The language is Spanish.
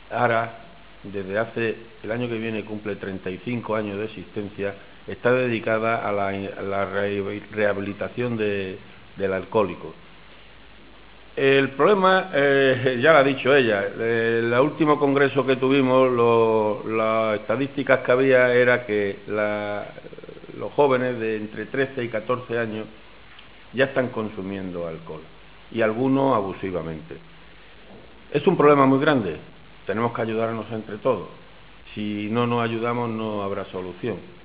ARA, desde hace, el año que viene cumple 35 años de existencia, está dedicada a la rehabilitación del alcohólico. El problema, ya lo ha dicho ella, el último congreso que tuvimos, las estadísticas que había era que los jóvenes de entre 13 y 14 años ya están consumiendo alcohol, y algunos abusivamente. Es un problema muy grande, tenemos que ayudarnos entre todos. Si no nos ayudamos no habrá solución.